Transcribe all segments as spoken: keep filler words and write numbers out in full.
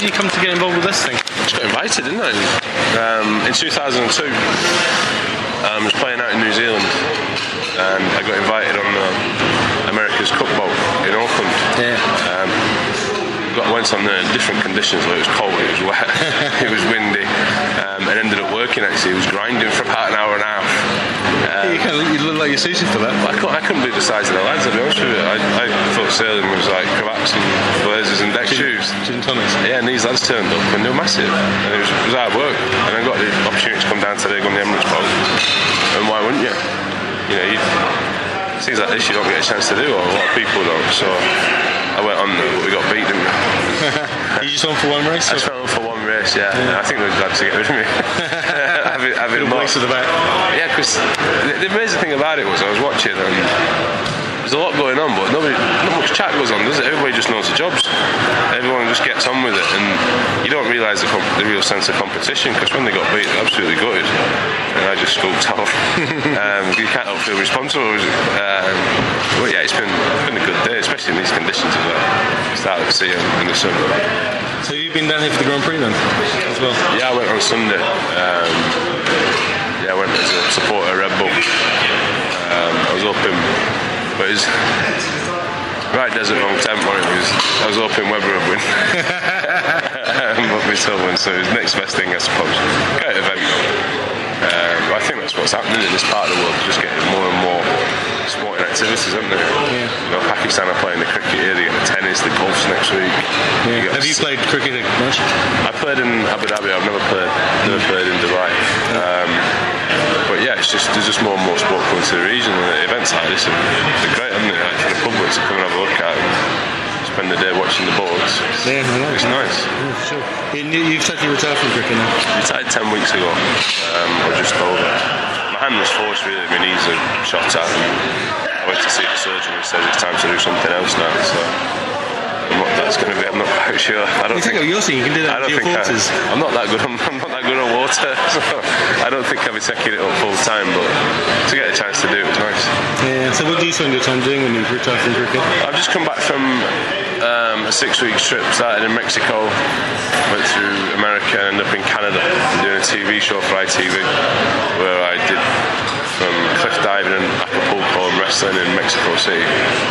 you come to get involved with this thing? Just got invited, didn't I? Um, in two thousand two, um, I was playing out in New Zealand, and I got invited on uh, America's Cup boat in Auckland. Yeah. Um, got, went on there in different conditions. Like it was cold, it was wet, it was windy, um, and ended up working actually. It was grinding for about an hour and a half. Um, you, kinda, you look like you're suited for that. I couldn't, I couldn't believe the size of the lads, I'll be honest with you. I, I thought sailing was like cravats and blazers and deck Gin, shoes. Gin tonics. Yeah, and these lads turned up and they were massive. And it was, it was hard work. And I got the opportunity to come down today on the Emirates boat. And why wouldn't you? You know, you, things like this you don't get a chance to do, or a lot of people don't. So I went on there, but we got beat, didn't we? You just on for one race? I just went on for one race, yeah. yeah. I think they were glad to get rid of me. having, having Bit of waste of the back. Yeah, because the, the amazing thing about it was I was watching and there's a lot going on, but nobody, not much chat goes on, does it? Everybody just knows the jobs. Everyone just gets on with it, and you don't realise the, comp- the real sense of competition, because when they got beat, they're absolutely gutted. And I just scooped off. um, you can't help feel responsible. Um, but yeah, it's been, been a good day, especially in these conditions as well. Started to see it in the sun. So you've been down here for the Grand Prix then, as well? Yeah, I went on Sunday. Um, yeah, I went as a supporter of Red Bull. Um, I was hoping, but it was right desert, wrong temp on it. it was, I was hoping Webber would win. um, but we still won, so it was next best thing, I suppose. Great event. Um, I think that's what's happening in this part of the world, just getting more and more sporting activities, isn't there? Yeah. You know, Pakistan are playing the cricket here, they get the tennis, the golf next week. Yeah. You Have you played cricket much? I played in Abu Dhabi, I've never played never played in Dubai. Um, but yeah, it's just there's just more and more sport coming to the region, and events like this are they're great, aren't they? Like for the public to come and have a look at and spend the day watching the boats. Yeah, I know. It's nice. Yeah, sure. You, you've totally retired from cricket now? Retired ten weeks ago, um, or just over. My hand was forced really, my knees are shot at. I went to see the surgeon who said it's time to do something else now, so I'm not, that's going to be, I'm not quite sure. I don't you think, think, think you're seeing you can do that I don't with your think forties. I, I'm not that good on, I'm not that good on water, so I don't think I'll be taking it up full time, but to get a chance to do it was nice. Yeah, so what do you spend your time doing when you retire from cricket? I've just come back from um, a six week trip, started in Mexico, went through America, ended up in Canada doing a T V show for I T V where I did from cliff diving in Acapulco and wrestling in Mexico City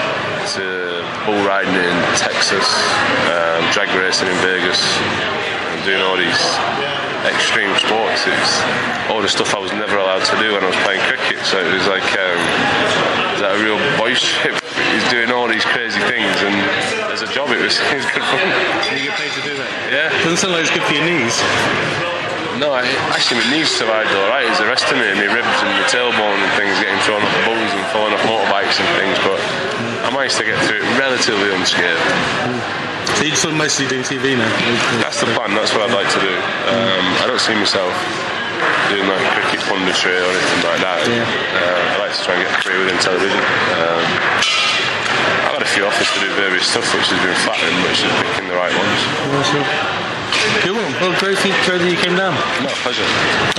to bull riding in Texas, um, drag racing in Vegas, and doing all these extreme sports. It's all the stuff I was never allowed to do when I was playing cricket, so it was like um, is that a real boy ship? He's doing all these crazy things, and as a job it was, it was good fun. You get paid to do that? Yeah. Doesn't sound like it's good for your knees. No, I, actually my knees survived alright. It's the rest of me, my ribs and my tailbone and things getting thrown off bulls and falling off motorbikes and things, but I managed to get through it relatively unscathed. So you're sort of mostly doing T V now? That's the plan, that's what I'd like to do. Um, I don't see myself doing like cricket punditry or anything like that. Yeah. Uh, I like to try and get a career within television. Um, I've had a few offers to do various stuff which has been flattering, but it's just picking the right ones. Yeah, sure. Cool. Well, great, great that you came down. No, pleasure.